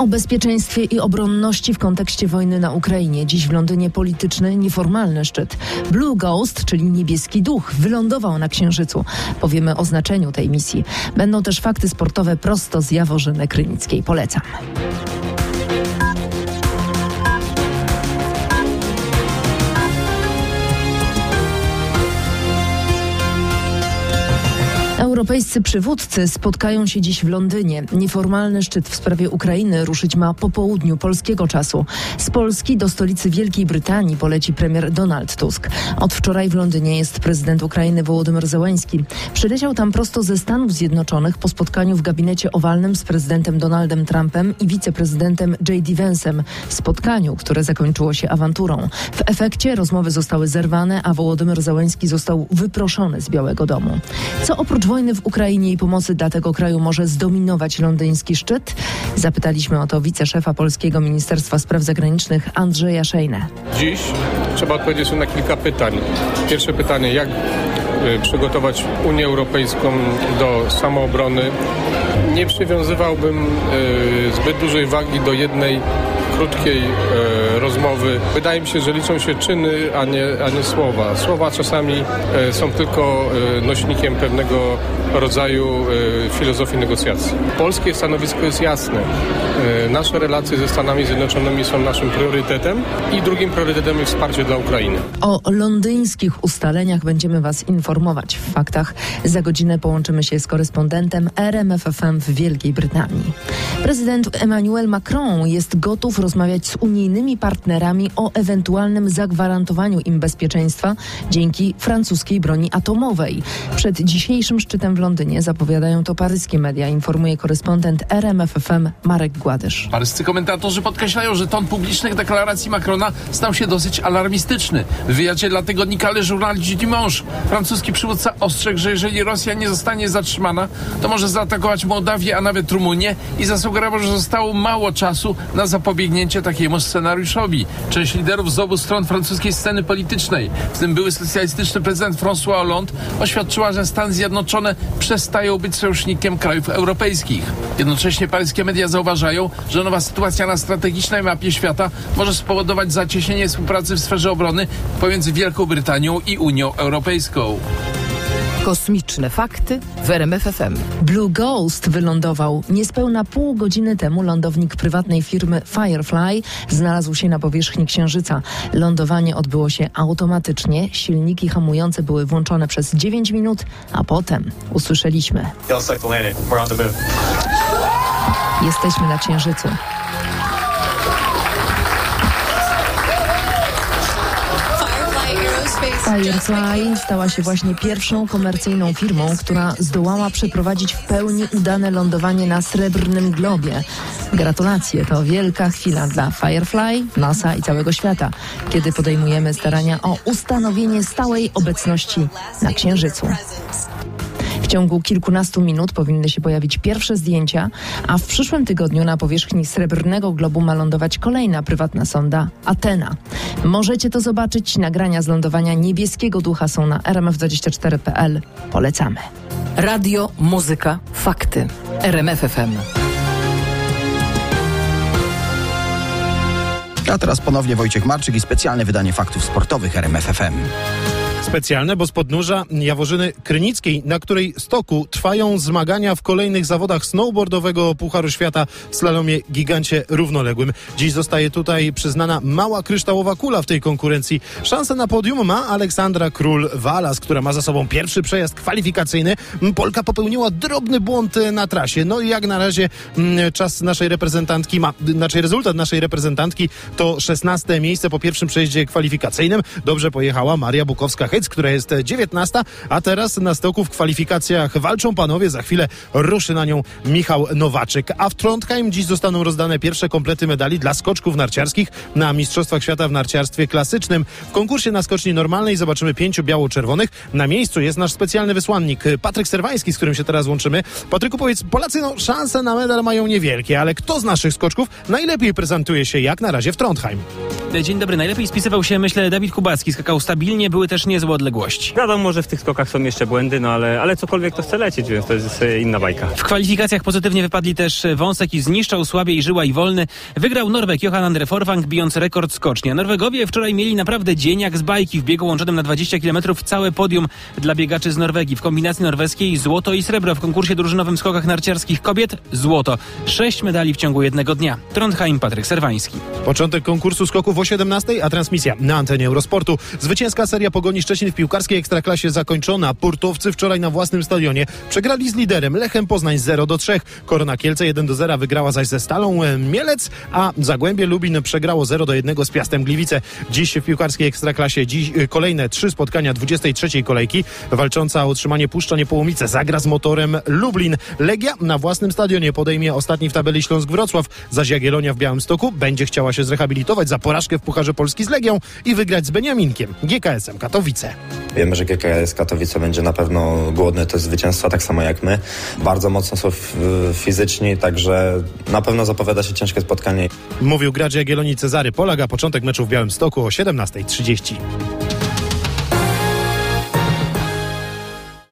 O bezpieczeństwie i obronności w kontekście wojny na Ukrainie. Dziś w Londynie polityczny, nieformalny szczyt. Blue Ghost, czyli niebieski duch, wylądował na Księżycu. Powiemy o znaczeniu tej misji. Będą też fakty sportowe prosto z Jaworzyny Krynickiej. Polecam. Europejscy przywódcy spotkają się dziś w Londynie. Nieformalny szczyt w sprawie Ukrainy ruszyć ma po południu polskiego czasu. Z Polski do stolicy Wielkiej Brytanii poleci premier Donald Tusk. Od wczoraj w Londynie jest prezydent Ukrainy Wołodymyr Zełenski. Przyleciał tam prosto ze Stanów Zjednoczonych po spotkaniu w gabinecie owalnym z prezydentem Donaldem Trumpem i wiceprezydentem J.D. Vance'em. Spotkaniu, które zakończyło się awanturą. W efekcie rozmowy zostały zerwane, a Wołodymyr Zełenski został wyproszony z Białego Domu. Co oprócz wojny w Ukrainie i pomocy dla tego kraju może zdominować londyński szczyt? Zapytaliśmy o to wiceszefa Polskiego Ministerstwa Spraw Zagranicznych Andrzeja Szejnę. Dziś trzeba odpowiedzieć na kilka pytań. Pierwsze pytanie, jak przygotować Unię Europejską do samoobrony? Nie przywiązywałbym zbyt dużej wagi do jednej krótkiej rozmowy. Wydaje mi się, że liczą się czyny, a nie słowa. Słowa czasami są tylko nośnikiem pewnego rodzaju filozofii negocjacji. Polskie stanowisko jest jasne. Nasze relacje ze Stanami Zjednoczonymi są naszym priorytetem i drugim priorytetem jest wsparcie dla Ukrainy. O londyńskich ustaleniach będziemy Was informować w faktach. Za godzinę połączymy się z korespondentem RMF FM w Wielkiej Brytanii. Prezydent Emmanuel Macron jest gotów rozmawiać z unijnymi partnerami o ewentualnym zagwarantowaniu im bezpieczeństwa dzięki francuskiej broni atomowej. Przed dzisiejszym szczytem w Londynie zapowiadają to paryskie media, informuje korespondent RMF FM Marek Gładysz. Paryscy komentatorzy podkreślają, że ton publicznych deklaracji Macrona stał się dosyć alarmistyczny. W wywiadzie dla tygodnika Le Journal du Dimanche francuski przywódca ostrzegł, że jeżeli Rosja nie zostanie zatrzymana, to może zaatakować Mołdawię, a nawet Rumunię i zasugerował, że zostało mało czasu na zapobiegnięcie takiemu scenariuszowi. Część liderów z obu stron francuskiej sceny politycznej, w tym były socjalistyczny prezydent François Hollande, oświadczyła, że Stany Zjednoczone przestają być sojusznikiem krajów europejskich. Jednocześnie paryskie media zauważają, że nowa sytuacja na strategicznej mapie świata może spowodować zacieśnienie współpracy w sferze obrony pomiędzy Wielką Brytanią i Unią Europejską. Kosmiczne fakty w RMF FM. Blue Ghost wylądował. Niespełna pół godziny temu lądownik prywatnej firmy Firefly znalazł się na powierzchni Księżyca. Lądowanie odbyło się automatycznie. Silniki hamujące były włączone przez 9 minut, a potem usłyszeliśmy: jesteśmy na Księżycu. Firefly stała się właśnie pierwszą komercyjną firmą, która zdołała przeprowadzić w pełni udane lądowanie na Srebrnym Globie. Gratulacje, to wielka chwila dla Firefly, NASA i całego świata, kiedy podejmujemy starania o ustanowienie stałej obecności na Księżycu. W ciągu kilkunastu minut powinny się pojawić pierwsze zdjęcia, a w przyszłym tygodniu na powierzchni Srebrnego Globu ma lądować kolejna prywatna sonda Athena. Możecie to zobaczyć. Nagrania z lądowania niebieskiego ducha są na rmf24.pl. Polecamy. Radio, muzyka, fakty. RMF FM. A teraz ponownie Wojciech Marczyk i specjalne wydanie faktów sportowych RMF FM. Specjalne, bo z podnóża Jaworzyny Krynickiej, na której stoku trwają zmagania w kolejnych zawodach snowboardowego Pucharu Świata w slalomie gigancie równoległym. Dziś zostaje tutaj przyznana mała kryształowa kula w tej konkurencji. Szansę na podium ma Aleksandra Król-Walas, która ma za sobą pierwszy przejazd kwalifikacyjny. Polka popełniła drobny błąd na trasie. No i jak na razie czas naszej reprezentantki rezultat naszej reprezentantki to 16. miejsce po pierwszym przejeździe kwalifikacyjnym. Dobrze pojechała Maria Bukowska-Hec, która jest 19, a teraz na stoku w kwalifikacjach walczą panowie. Za chwilę ruszy na nią Michał Nowaczyk. A w Trondheim dziś zostaną rozdane pierwsze komplety medali dla skoczków narciarskich na Mistrzostwach Świata w narciarstwie klasycznym. W konkursie na skoczni normalnej zobaczymy 5 biało-czerwonych. Na miejscu jest nasz specjalny wysłannik Patryk Serwański, z którym się teraz łączymy. Patryku, powiedz, Polacy szanse na medal mają niewielkie, ale kto z naszych skoczków najlepiej prezentuje się jak na razie w Trondheim? Dzień dobry. Najlepiej spisywał się, myślę, Dawid Kubacki. Skakał stabilnie, były też niezłe niezłe odległości. Wiadomo, że w tych skokach są jeszcze błędy, no ale cokolwiek to chce lecieć, więc to jest inna bajka. W kwalifikacjach pozytywnie wypadli też Wąsek i Zniszczał, Słabiej, Żyła i Wolny. Wygrał Norweg Johan Andre Forvang, bijąc rekord skoczni. A Norwegowie wczoraj mieli naprawdę dzień jak z bajki. W biegu łączonym na 20 km całe podium dla biegaczy z Norwegii. W kombinacji norweskiej złoto i srebro. W konkursie drużynowym skokach narciarskich kobiet złoto. 6 medali w ciągu jednego dnia. Trondheim, Patryk Serwański. Początek konkursu skoków o 17, a transmisja na antenie Eurosportu. Zwycięska seria Pogoni Szczecin w piłkarskiej ekstraklasie zakończona. Portowcy wczoraj na własnym stadionie przegrali z liderem Lechem Poznań 0-3. Korona Kielce 1-0 wygrała zaś ze Stalą Mielec, a Zagłębie Lubin przegrało 0-1 z Piastem Gliwice. Dziś w piłkarskiej ekstraklasie kolejne 3 spotkania 23. kolejki. Walcząca o utrzymanie Puszcza Niepołomice zagra z Motorem Lublin. Legia na własnym stadionie podejmie ostatni w tabeli Śląsk Wrocław, zaś Jagiellonia w Białymstoku będzie chciała się zrehabilitować za porażkę w Pucharze Polski z Legią i wygrać z Beniaminkiem. GKS-em Katowice. Wiemy, że GKS Katowice będzie na pewno głodny to zwycięstwa, tak samo jak my. Bardzo mocno są fizyczni, także na pewno zapowiada się ciężkie spotkanie. Mówił gracz Jagiellonii Cezary Polak, a początek meczu w Białymstoku o 17:30.